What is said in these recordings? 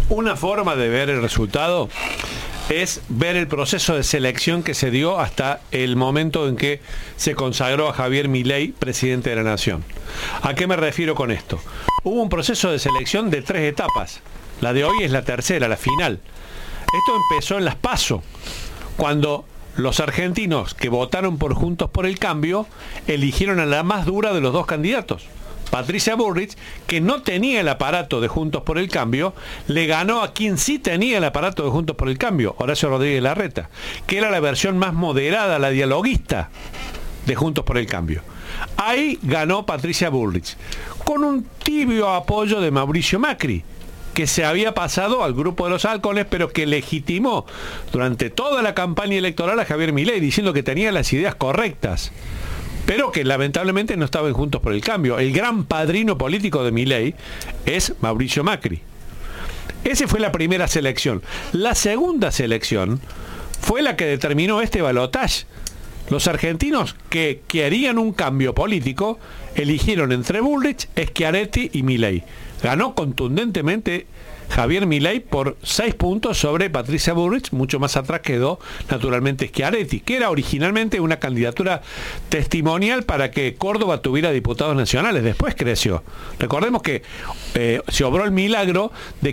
Una forma de ver el resultado es ver el proceso de selección que se dio hasta el momento en que se consagró a Javier Milei presidente de la Nación. ¿A qué me refiero con esto? Hubo un proceso de selección de 3 etapas. La de hoy es la tercera, la final. Esto empezó en las PASO, cuando los argentinos que votaron por Juntos por el Cambio eligieron a la más dura de los 2 candidatos. Patricia Bullrich, que no tenía el aparato de Juntos por el Cambio, le ganó a quien sí tenía el aparato de Juntos por el Cambio, Horacio Rodríguez Larreta, que era la versión más moderada, la dialoguista de Juntos por el Cambio. Ahí ganó Patricia Bullrich, con un tibio apoyo de Mauricio Macri, que se había pasado al grupo de los halcones, pero que legitimó durante toda la campaña electoral a Javier Milei, diciendo que tenía las ideas correctas, pero que lamentablemente no estaban Juntos por el Cambio. El gran padrino político de Milei es Mauricio Macri. Esa fue la primera selección. La segunda selección fue la que determinó este balotaje. Los argentinos que querían un cambio político eligieron entre Bullrich, Schiaretti y Milei. Ganó contundentemente Javier Milei por 6 puntos sobre Patricia Bullrich. Mucho más atrás quedó naturalmente Schiaretti, que era originalmente una candidatura testimonial para que Córdoba tuviera diputados nacionales. Después creció. Recordemos que se obró el milagro de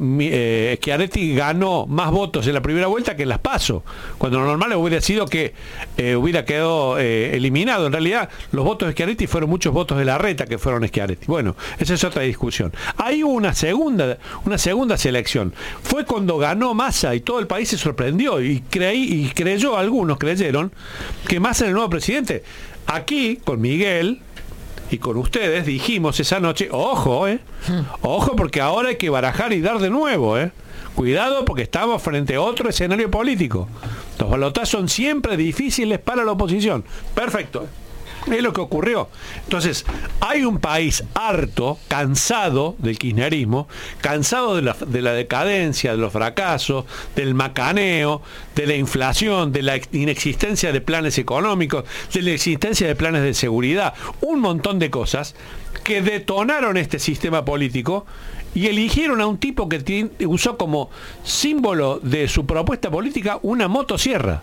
que Schiaretti ganó más votos en la primera vuelta que en las PASO, cuando lo normal hubiera sido que hubiera quedado eliminado. En realidad los votos de Schiaretti fueron muchos votos de Larreta que fueron Schiaretti. Bueno, esa es otra discusión. Hay una segunda selección. Fue cuando ganó Massa y todo el país se sorprendió y creyó, algunos creyeron que Massa era el nuevo presidente. Aquí, con Miguel y con ustedes, dijimos esa noche, ojo, ojo, porque ahora hay que barajar y dar de nuevo, cuidado, porque estamos frente a otro escenario político. Los balotazos son siempre difíciles para la oposición. Perfecto. Es lo que ocurrió. Entonces, hay un país harto, cansado del kirchnerismo, cansado de la decadencia, de los fracasos, del macaneo, de la inflación, de la inexistencia de planes económicos, de la existencia de planes de seguridad, un montón de cosas que detonaron este sistema político y eligieron a un tipo que usó como símbolo de su propuesta política una motosierra.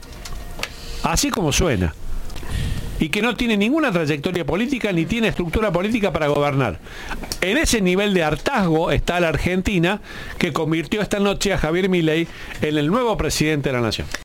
Así como suena. Y que no tiene ninguna trayectoria política ni tiene estructura política para gobernar. En ese nivel de hartazgo está la Argentina, que convirtió esta noche a Javier Milei en el nuevo presidente de la Nación.